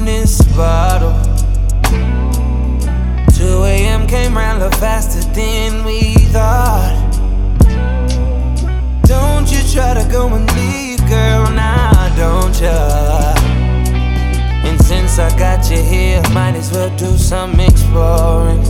this bottle. 2 a.m. came round a little faster than we thought. Don't you try to go and leave, girl, nah, don't ya? And since I got you here, might as well do some exploring.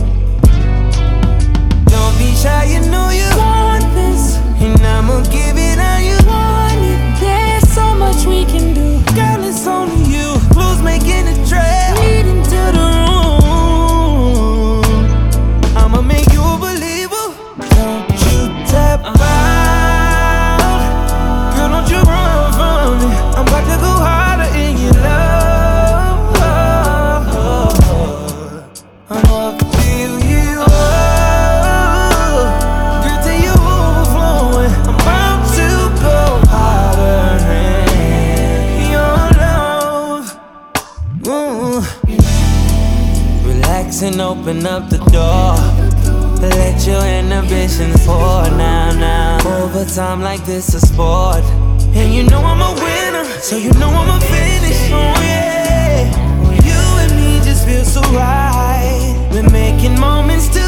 Don't be shy, you know you want this, and I'ma give it how you want it. There's so much we can do. Girl, it's only you. Blues making a trail Leading to the room. I'ma make you a believer. Don't you tap out. Girl, don't you run from me. I'm about to go harder in your love. I'ma feel you up. Girl, till you overflowing. I'm about to go harder in your love. Ooh. Relax and open up the door. Let your inhibitions pour now. Overtime like this a sport. And you know I'm a winner, so you know I'ma finish. Oh yeah. You and me just feel so right. We're making moments